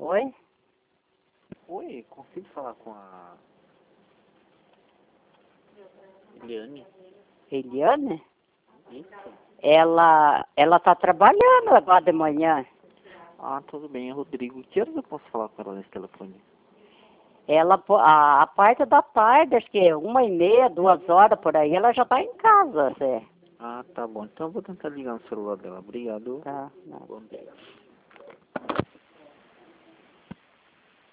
Oi? Oi, consigo falar com a Eliane? Eliane? Isso? Ela tá trabalhando agora de manhã. Ah, tudo bem, é Rodrigo. Que horas eu posso falar com ela nesse telefone? A parte da tarde, acho que 1h30, 2h por aí, ela já tá em casa, Zé. Ah, tá bom. Então eu vou tentar ligar no celular dela. Obrigado. Tá, não. Bom dia.